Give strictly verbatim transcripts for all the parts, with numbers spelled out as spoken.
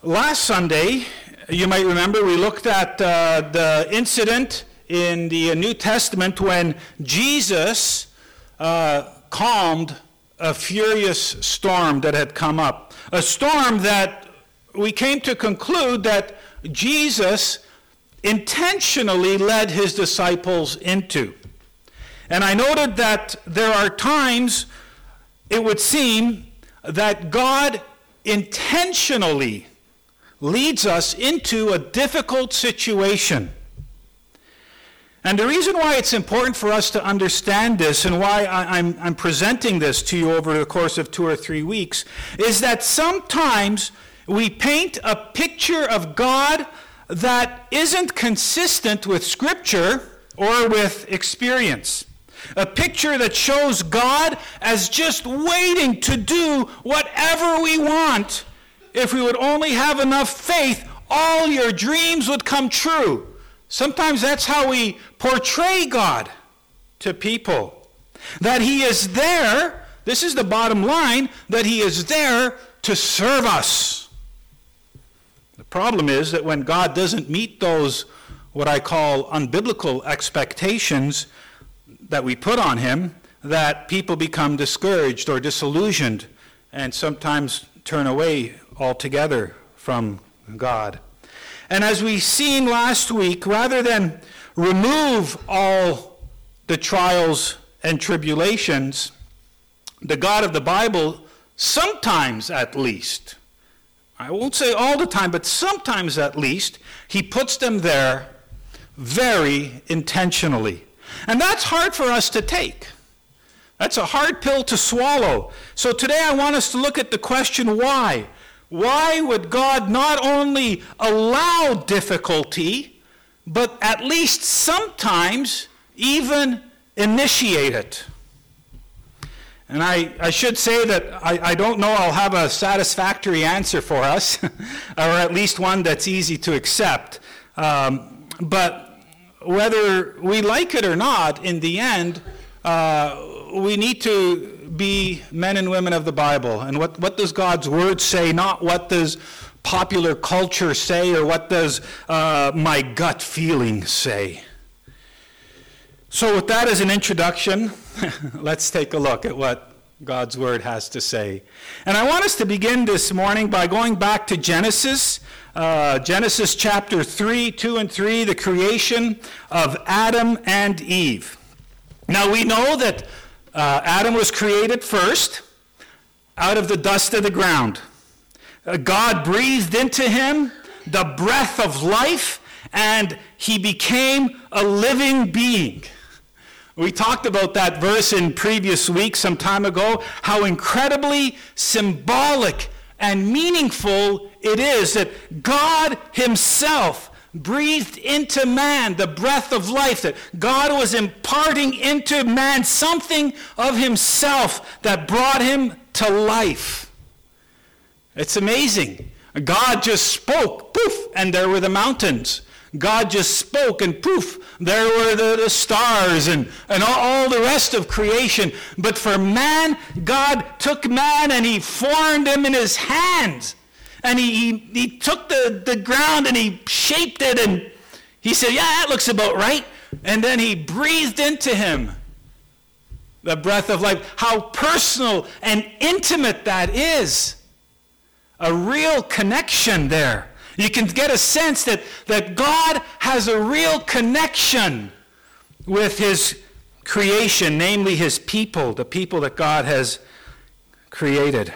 Last Sunday, you might remember, we looked at uh, the incident in the New Testament when Jesus uh, calmed a furious storm that had come up. A storm that we came to conclude that Jesus intentionally led his disciples into. And I noted that there are times, it would seem, that God intentionally leads us into a difficult situation. And the reason why it's important for us to understand this and why I, I'm, I'm presenting this to you over the course of two or three weeks is that sometimes we paint a picture of God that isn't consistent with Scripture or with experience. A picture that shows God as just waiting to do whatever we want. If we would only have enough faith, all your dreams would come true. Sometimes that's how we portray God to people. That he is there, this is the bottom line, that he is there to serve us. The problem is that when God doesn't meet those, what I call unbiblical expectations that we put on him, that people become discouraged or disillusioned and sometimes turn away altogether from God. And as we seen last week, rather than remove all the trials and tribulations, the God of the Bible, sometimes at least, I won't say all the time, but sometimes at least, he puts them there very intentionally. And that's hard for us to take. That's a hard pill to swallow. So today I want us to look at the question, why? Why would God not only allow difficulty, but at least sometimes even initiate it? And I, I should say that I, I don't know I'll have a satisfactory answer for us, or at least one that's easy to accept. Um, but whether we like it or not, in the end, uh, we need to be men and women of the Bible. And what, what does God's Word say, not what does popular culture say, or what does uh, my gut feeling say. So with that as an introduction, let's take a look at what God's Word has to say. And I want us to begin this morning by going back to Genesis, uh, Genesis chapter three, two and three, the creation of Adam and Eve. Now we know that uh, Adam was created first out of the dust of the ground. Uh, God breathed into him the breath of life, and he became a living being. We talked about that verse in previous weeks some time ago, how incredibly symbolic and meaningful it is that God himself breathed into man the breath of life, that God was imparting into man something of himself that brought him to life. It's amazing. God just spoke, poof, and there were the mountains. God just spoke, and poof, there were the, the stars and, and all, all the rest of creation. But for man, God took man and he formed him in his hands. And he, he, he took the, the ground and he shaped it, and he said, yeah, that looks about right. And then he breathed into him the breath of life. How personal and intimate that is. A real connection there. You can get a sense that, that God has a real connection with his creation, namely his people, the people that God has created.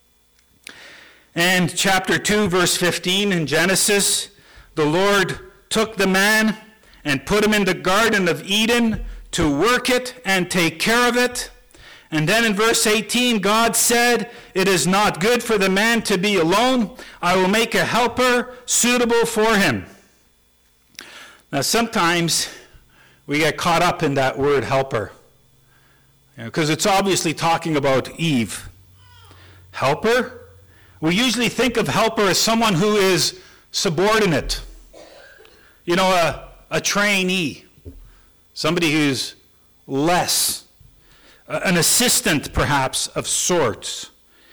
And chapter two, verse fifteen in Genesis, the Lord took the man and put him in the Garden of Eden to work it and take care of it. And then in verse eighteen, God said, "It is not good for the man to be alone. I will make a helper suitable for him." Now sometimes we get caught up in that word helper, because you know, it's obviously talking about Eve. Helper? We usually think of helper as someone who is subordinate. You know, a, a trainee. Somebody who's less. An assistant, perhaps, of sorts.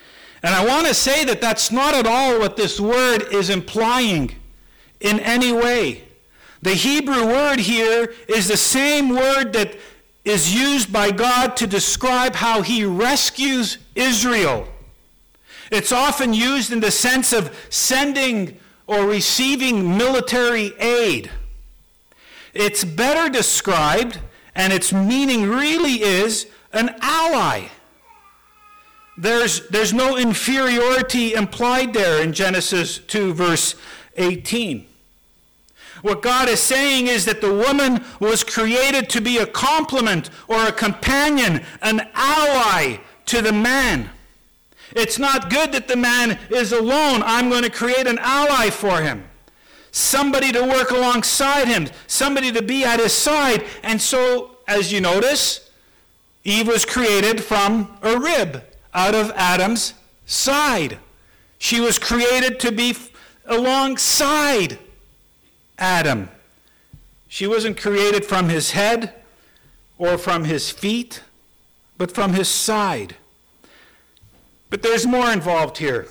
And I want to say that that's not at all what this word is implying in any way. The Hebrew word here is the same word that is used by God to describe how he rescues Israel. It's often used in the sense of sending or receiving military aid. It's better described, and its meaning really is an ally. There's, there's no inferiority implied there in Genesis two, verse eighteen. What God is saying is that the woman was created to be a complement or a companion, an ally to the man. It's not good that the man is alone. I'm going to create an ally for him. Somebody to work alongside him. Somebody to be at his side. And so, as you notice, Eve was created from a rib out of Adam's side. She was created to be alongside Adam. She wasn't created from his head or from his feet, but from his side. But there's more involved here.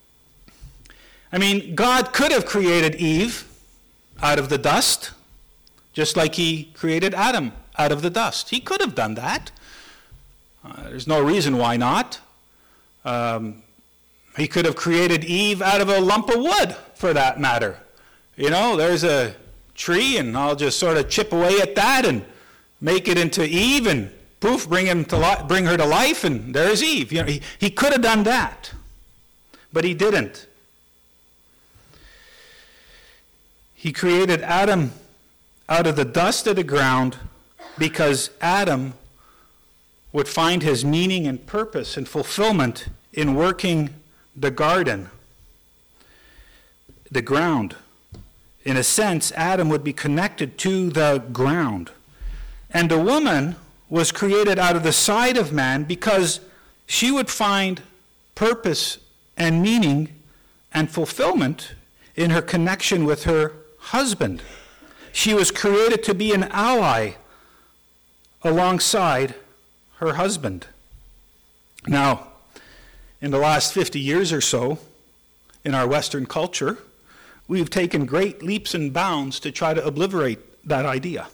I mean, God could have created Eve out of the dust, just like he created Adam out of the dust. He could have done that. Uh, there's no reason why not. Um, he could have created Eve out of a lump of wood, for that matter. You know, there's a tree, and I'll just sort of chip away at that and make it into Eve, and poof, bring him to li- bring her to life, and there's Eve. You know, he, he could have done that, but he didn't. He created Adam out of the dust of the ground because Adam would find his meaning and purpose and fulfillment in working the garden, the ground. In a sense, Adam would be connected to the ground. And the woman was created out of the side of man because she would find purpose and meaning and fulfillment in her connection with her husband. She was created to be an ally alongside her husband. Now, in the last fifty years or so, in our Western culture, we've taken great leaps and bounds to try to obliterate that idea.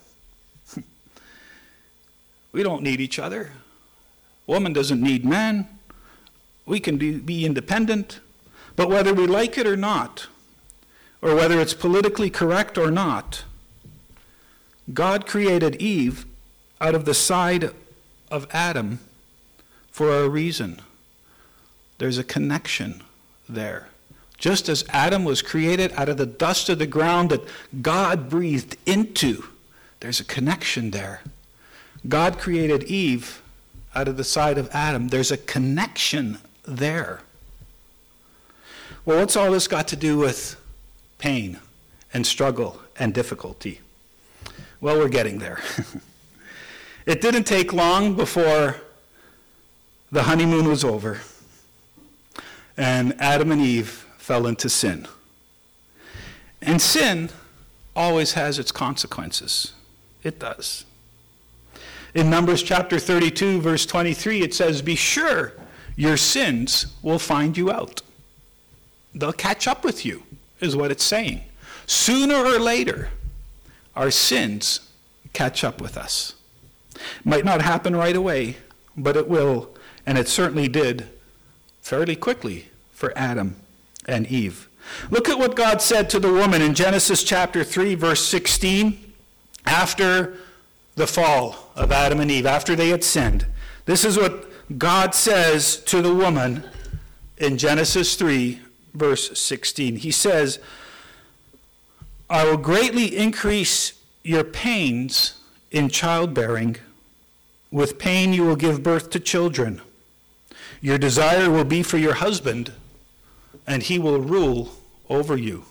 We don't need each other. Woman doesn't need man. We can be, be independent. But whether we like it or not, or whether it's politically correct or not, God created Eve out of the side of Adam for a reason. There's a connection there. Just as Adam was created out of the dust of the ground that God breathed into, there's a connection there. God created Eve out of the side of Adam. There's a connection there. Well, what's all this got to do with pain and struggle and difficulty? Well, we're getting there. It didn't take long before the honeymoon was over and Adam and Eve fell into sin. And sin always has its consequences. It does. In Numbers chapter thirty-two, verse twenty-three, it says, "Be sure your sins will find you out." They'll catch up with you, is what it's saying. Sooner or later, our sins catch up with us. It might not happen right away, but it will, and it certainly did fairly quickly for Adam and Eve. Look at what God said to the woman in Genesis chapter three, verse sixteen, after the fall of Adam and Eve, after they had sinned. This is what God says to the woman in Genesis three, verse sixteen. He says, "I will greatly increase your pains in childbearing. With pain you will give birth to children. Your desire will be for your husband, and he will rule over you."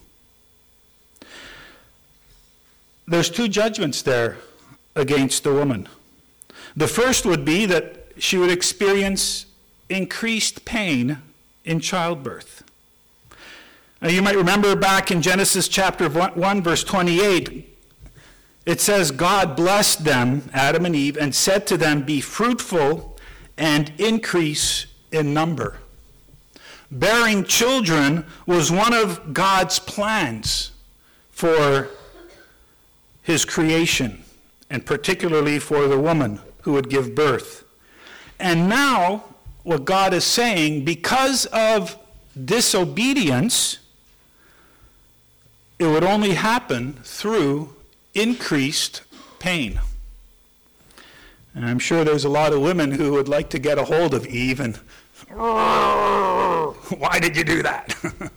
There's two judgments there against the woman. The first would be that she would experience increased pain in childbirth. Now, you might remember back in Genesis chapter one, verse twenty-eight, it says, God blessed them, Adam and Eve, and said to them, "Be fruitful and increase in number." bearing children was one of God's plans for his creation, and particularly for the woman who would give birth. And now, what God is saying, because of disobedience, it would only happen through increased pain. And I'm sure there's a lot of women who would like to get a hold of Eve and, why did you do that?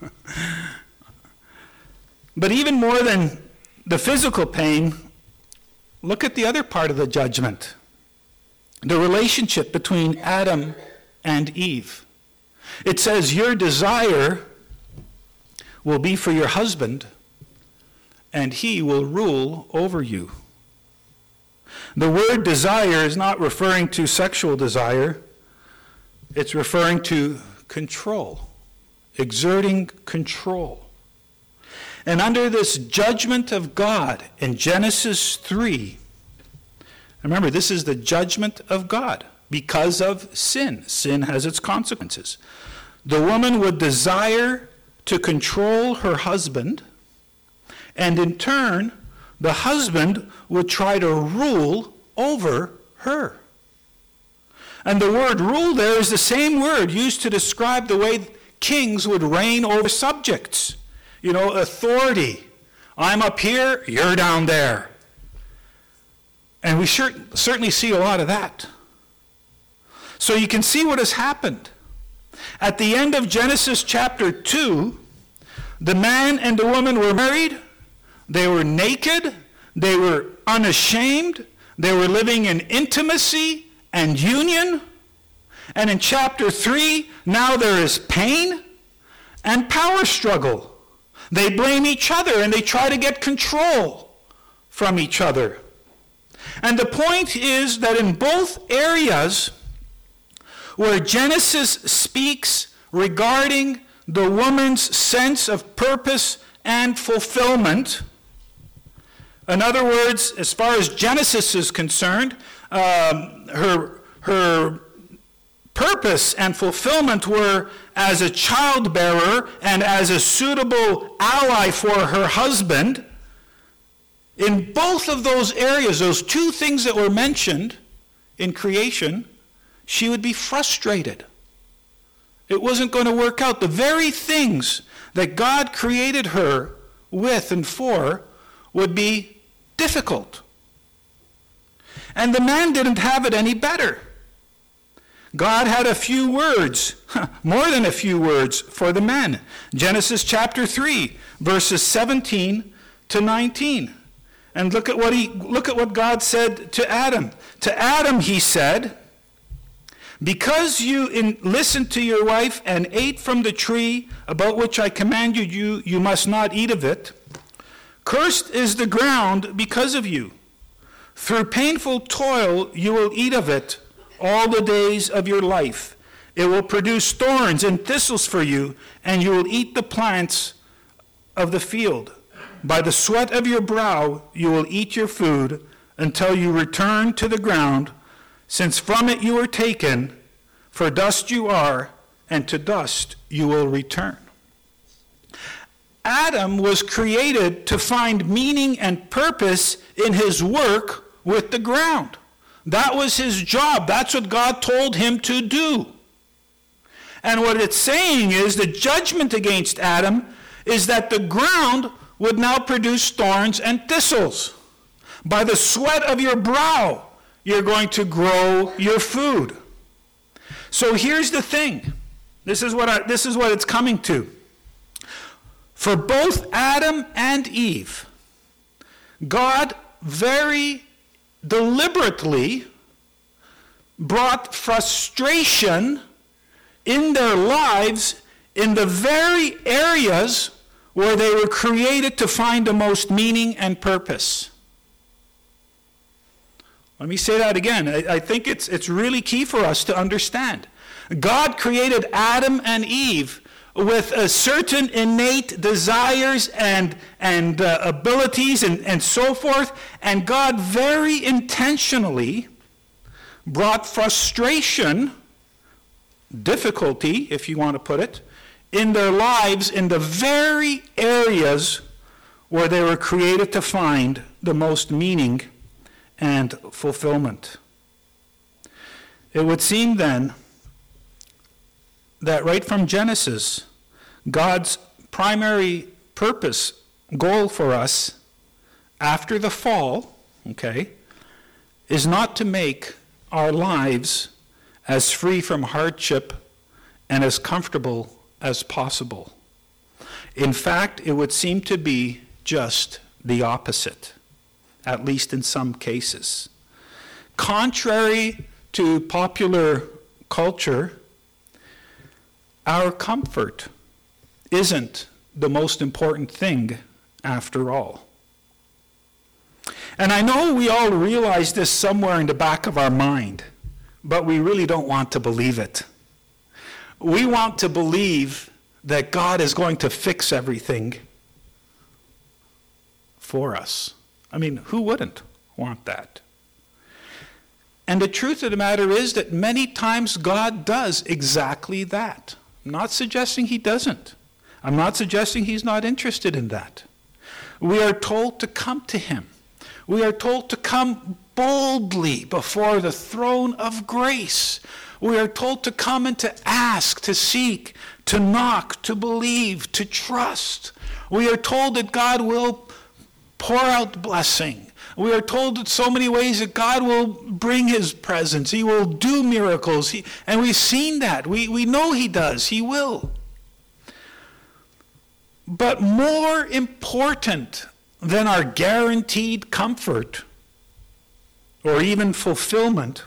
But even more than the physical pain, look at the other part of the judgment. The relationship between Adam and Eve. It says, your desire will be for your husband, and he will rule over you. The word desire is not referring to sexual desire. It's referring to control, exerting control. And under this judgment of God in Genesis three, remember, this is the judgment of God because of sin. Sin has its consequences. The woman would desire to control her husband, and in turn, the husband would try to rule over her. And the word rule there is the same word used to describe the way kings would reign over subjects. You know, authority. I'm up here, you're down there. And we sure, certainly see a lot of that. So you can see what has happened. At the end of Genesis chapter two, the man and the woman were married. They were naked. They were unashamed. They were living in intimacy and union. And in chapter three, now there is pain and power struggle. They blame each other and they try to get control from each other. And the point is that in both areas where Genesis speaks regarding the woman's sense of purpose and fulfillment, in other words, as far as Genesis is concerned, um, her, her purpose and fulfillment were as a childbearer and as a suitable ally for her husband. In both of those areas, those two things that were mentioned in creation, she would be frustrated. It wasn't going to work out. The very things that God created her with and for would be difficult. And the man didn't have it any better. God had a few words, more than a few words, for the man. Genesis chapter three, verses seventeen to nineteen. And look at what he look at what God said to Adam. To Adam he said, because you in, listened to your wife and ate from the tree about which I commanded you, you must not eat of it. Cursed is the ground because of you. Through painful toil you will eat of it all the days of your life. It will produce thorns and thistles for you, and you will eat the plants of the field. By the sweat of your brow you will eat your food until you return to the ground, since from it you were taken, for dust you are, and to dust you will return. Adam was created to find meaning and purpose in his work with the ground. That was his job. That's what God told him to do. And what it's saying is the judgment against Adam is that the ground would now produce thorns and thistles. By the sweat of your brow, you're going to grow your food. So here's the thing. This is what I, this is what it's coming to. For both Adam and Eve, God very deliberately brought frustration in their lives in the very areas where they were created to find the most meaning and purpose. Let me say that again. I, I think it's, it's really key for us to understand. God created Adam and Eve with a certain innate desires and, and uh, abilities and, and so forth, and God very intentionally brought frustration, difficulty, if you want to put it, in their lives in the very areas where they were created to find the most meaning and fulfillment. It would seem then that right from Genesis, God's primary purpose, goal for us after the fall, okay, is not to make our lives as free from hardship and as comfortable as possible. In fact, it would seem to be just the opposite, at least in some cases. Contrary to popular culture, our comfort isn't the most important thing after all. And I know we all realize this somewhere in the back of our mind, but we really don't want to believe it. We want to believe that God is going to fix everything for us. I mean, who wouldn't want that? And the truth of the matter is that many times God does exactly that. I'm not suggesting he doesn't. I'm not suggesting he's not interested in that. We are told to come to him. We are told to come boldly before the throne of grace. We are told to come and to ask, to seek, to knock, to believe, to trust. We are told that God will pour out blessing. We are told in so many ways that God will bring his presence. He will do miracles. He, and we've seen that. We, we know he does. He will. But more important than our guaranteed comfort or even fulfillment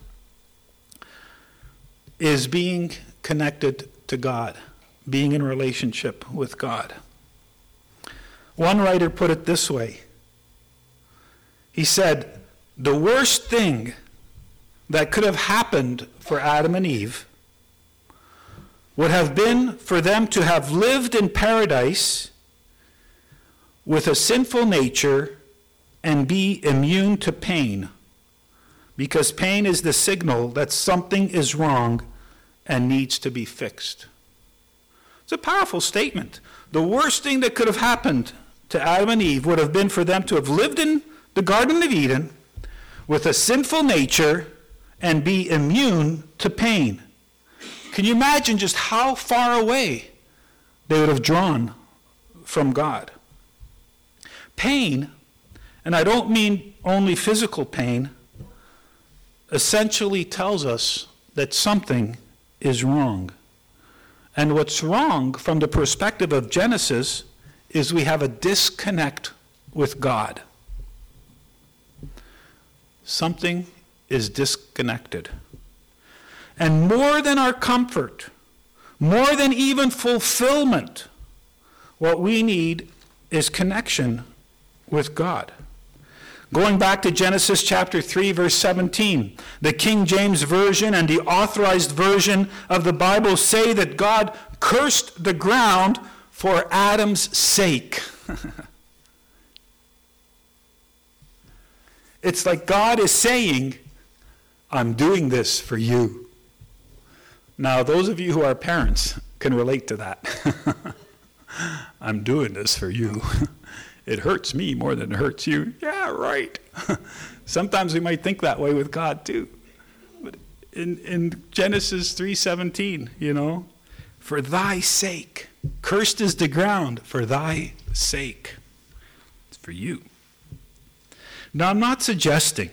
is being connected to God, being in relationship with God. One writer put it this way. He said, the worst thing that could have happened for Adam and Eve would have been for them to have lived in paradise with a sinful nature and be immune to pain, because pain is the signal that something is wrong and needs to be fixed. It's a powerful statement. The worst thing that could have happened to Adam and Eve would have been for them to have lived in the Garden of Eden with a sinful nature and be immune to pain. Can you imagine just how far away they would have drawn from God? Pain, and I don't mean only physical pain, essentially tells us that something is wrong. And what's wrong from the perspective of Genesis is we have a disconnect with God. Something is disconnected. And more than our comfort, more than even fulfillment, what we need is connection with God. Going back to Genesis chapter three, verse seventeen, the King James Version and the Authorized Version of the Bible say that God cursed the ground for Adam's sake. It's like God is saying, I'm doing this for you. Now, those of you who are parents can relate to that. I'm doing this for you. It hurts me more than it hurts you. Yeah, right. Sometimes we might think that way with God too. But in, in Genesis three seventeen, you know, for thy sake, cursed is the ground for thy sake. It's for you. Now, I'm not suggesting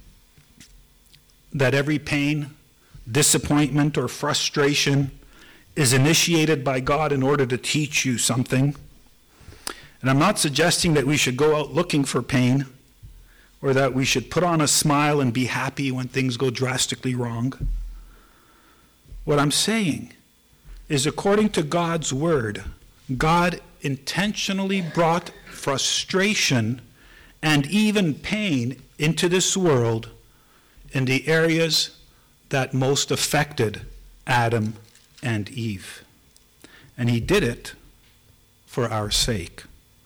that every pain, disappointment, or frustration is initiated by God in order to teach you something. And I'm not suggesting that we should go out looking for pain or that we should put on a smile and be happy when things go drastically wrong. What I'm saying is, according to God's word, God intentionally brought frustration and even pain into this world in the areas that most affected Adam and Eve. And he did it for our sake.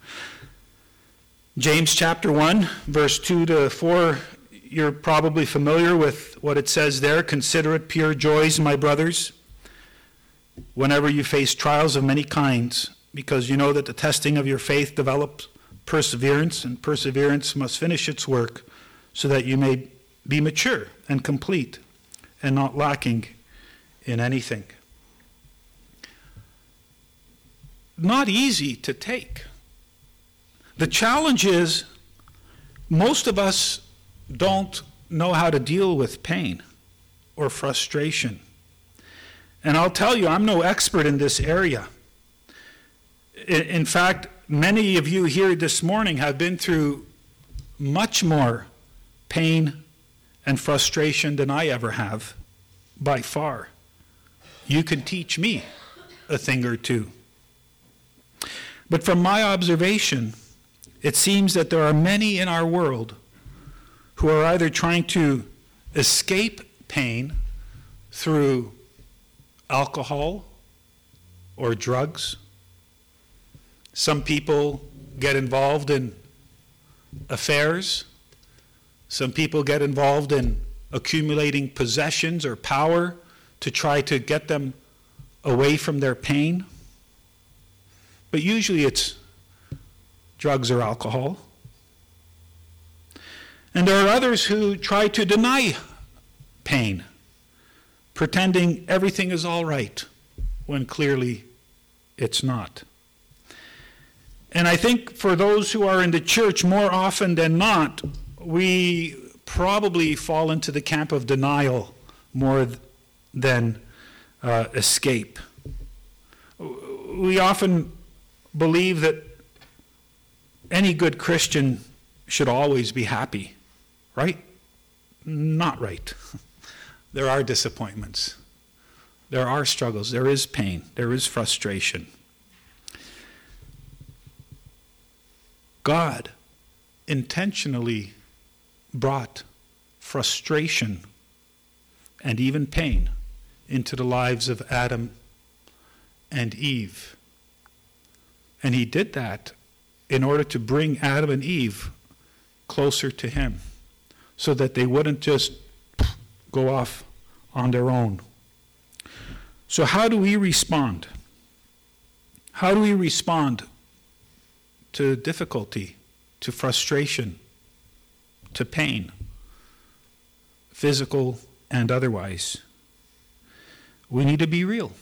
James chapter one, verse two to four, you're probably familiar with what it says there. Consider it pure joys, my brothers, whenever you face trials of many kinds, because you know that the testing of your faith develops perseverance, and perseverance must finish its work so that you may be mature and complete and not lacking in anything. Not easy to take. The challenge is most of us don't know how to deal with pain or frustration. And I'll tell you, I'm no expert in this area. In fact, many of you here this morning have been through much more pain and frustration than I ever have, by far. You can teach me a thing or two. But from my observation, it seems that there are many in our world who are either trying to escape pain through alcohol or drugs. Some people get involved in affairs. Some people get involved in accumulating possessions or power to try to get them away from their pain. But usually it's drugs or alcohol. And there are others who try to deny pain, pretending everything is all right when clearly it's not. And I think for those who are in the church, more often than not, we probably fall into the camp of denial more than uh, escape. We often believe that any good Christian should always be happy, right? Not right. There are disappointments. There are struggles. There is pain. There is frustration. God intentionally brought frustration and even pain into the lives of Adam and Eve. And he did that in order to bring Adam and Eve closer to him, so that they wouldn't just go off on their own. So how do we respond? How do we respond to difficulty, to frustration, to pain, physical and otherwise? We need to be real.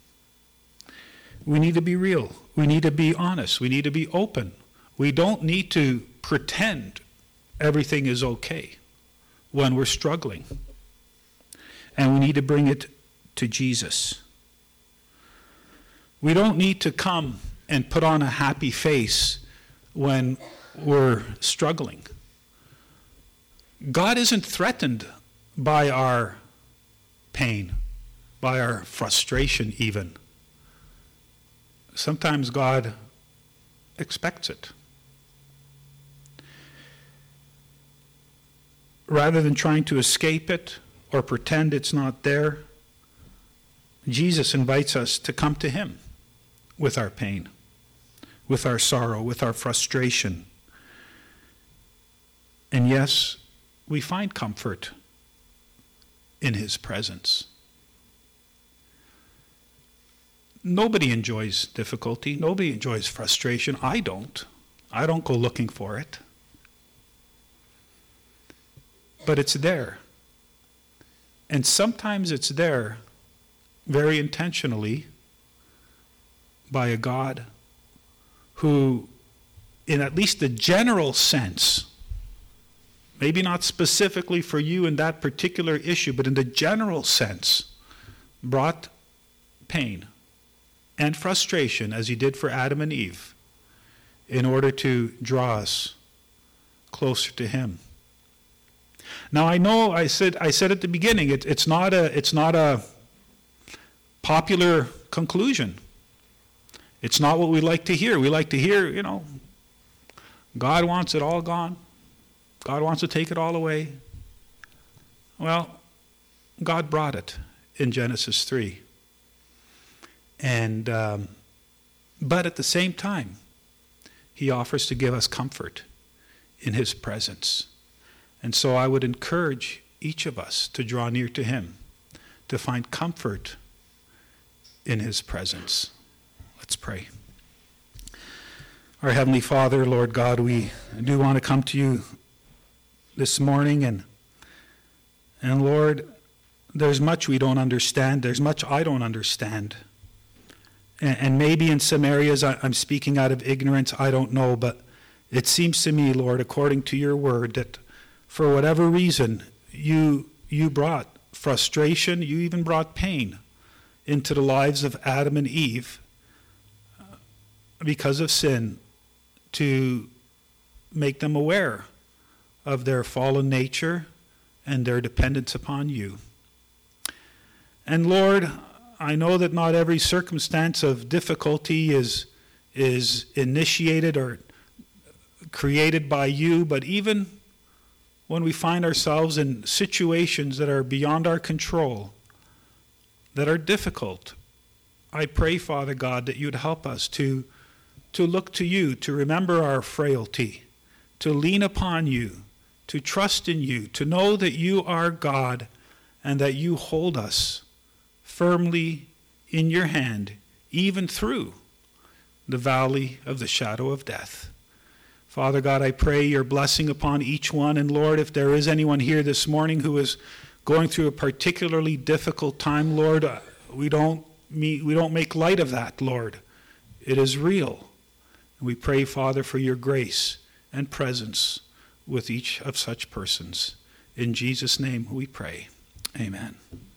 We need to be real. We need to be honest. We need to be open. We don't need to pretend everything is okay when we're struggling. And we need to bring it to Jesus. We don't need to come and put on a happy face when we're struggling. God isn't threatened by our pain, by our frustration even. Sometimes God expects it. Rather than trying to escape it or pretend it's not there, Jesus invites us to come to him with our pain, with our sorrow, with our frustration. And yes, we find comfort in his presence. Nobody enjoys difficulty. Nobody enjoys frustration. I don't. I don't go looking for it. But it's there. And sometimes it's there very intentionally by a God who, in at least the general sense, maybe not specifically for you in that particular issue, but in the general sense, brought pain and frustration, as he did for Adam and Eve, in order to draw us closer to him. Now I know I said I said at the beginning it, it's not a it's not a popular conclusion. It's not what we like to hear. We like to hear, you know, God wants it all gone. God wants to take it all away. Well, God brought it in Genesis three. And um, but at the same time, he offers to give us comfort in his presence. And so I would encourage each of us to draw near to him, to find comfort in his presence. Let's pray. Our Heavenly Father, Lord God, we do want to come to you this morning, and and Lord, there's much we don't understand. There's much I don't understand. And, and maybe in some areas I, I'm speaking out of ignorance, I don't know, but it seems to me, Lord, according to your word, that for whatever reason, you you brought frustration, you even brought pain into the lives of Adam and Eve because of sin, to make them aware of their fallen nature and their dependence upon you. And Lord, I know that not every circumstance of difficulty is, is initiated or created by you, but even when we find ourselves in situations that are beyond our control, that are difficult, I pray, Father God, that you'd help us to to look to you, to remember our frailty, to lean upon you, to trust in you, to know that you are God and that you hold us firmly in your hand, even through the valley of the shadow of death. Father God, I pray your blessing upon each one. And Lord, if there is anyone here this morning who is going through a particularly difficult time, Lord, we don't meet, we don't make light of that, Lord. It is real. And we pray, Father, for your grace and presence with each of such persons. In Jesus' name we pray. Amen.